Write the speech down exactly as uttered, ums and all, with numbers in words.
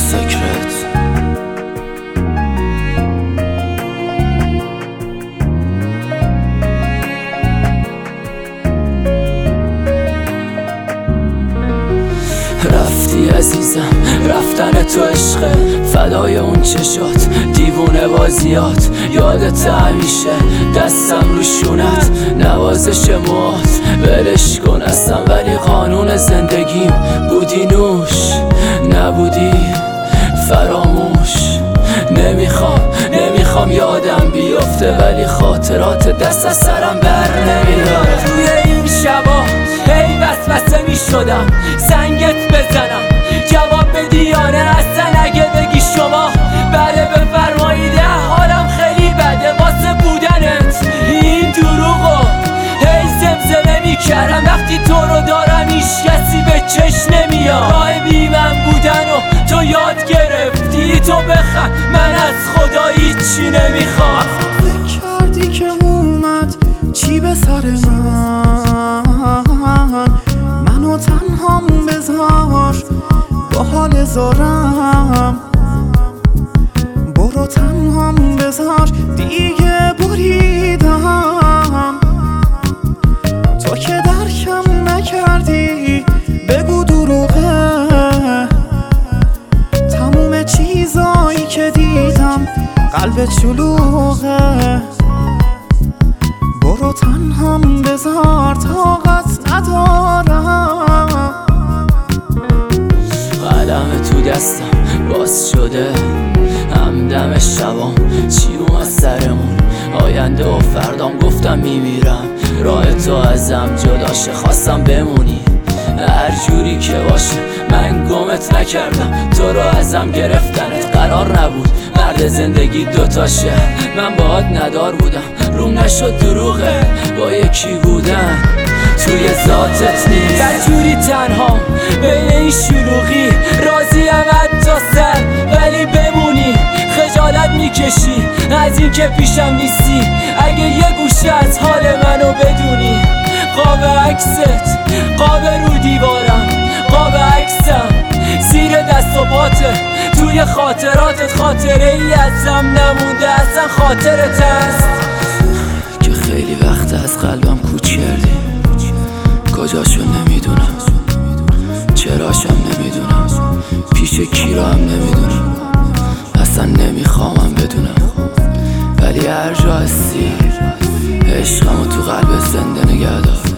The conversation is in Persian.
سکرت. رفتی عزیزم، رفتن تو عشقه، فدای اون چشات، دیوونه بازیات، یادت همیشه دستم رو شونت، نوازش موات، ولش کن اصلا، ولی قانون زندگیم بودی نوش، نبودی فراموش. نمیخوام نمیخوام یادم بیفته، ولی خاطرات دست از سرم بر نمیداره. توی این شبا هی وسوسه میشدم سنگت بزنم، جواب بدی یا نه اصلا اگه بگی شما بله بفرمایید، حالم خیلی بده واسه بودنت. این دروغو هی زمزمه میکردم، وقتی تو رو دارم هیچ کسی به چشم نمیاد. راه بی من بودن و تو یاد گرفتی، تو بخند من از خدا هیچی نمیخوام. فکر کردی که اومد چی به سر من، منو تنهام بذار با حال زارم، برو تنهام بذار دیگه بریدم. تو که درکم نکردی بگو دروغه، تموم چیزایی که دیدم قلبت شلوغه، برو تنهام بذار طاقت ندارم. قلم تو دستم باز شده، همدم شبام چی اومد سرمون، آینده و فردام گفتم میمیرم، راه تو ازم جداشه خواستم بمونی، هر جوری که باشه من گمت نکردم، تو رو ازم گرفتنت قرار نبود، مرد زندگی دوتاشه، من باهات ندار بودم، روم نشد دروغه با یکی بودن توی ذاتت نیست. هر جوری تنها بین این شلوغی، راضیم حتی سر ولی بمونی، خجالت میکشی از این که پیشم نیستی، اگه یه گوشه از حال منو بدونی. قاب عکست قاب رو دیوارم، قاب عکسم زیر دست و پاته، توی خاطراتت خاطره ای ازم نمونده، اصلا خاطرت هست که خیلی وقت از قلبم کوچ کردی، کجاشو نمیدونم، چراشم نمیدونم، پیش کی رو هم نمیدونم، اصلا نمیخوامم بدونم، ولی هر جا هستی عشقمو تو قلب زنده نگه دار.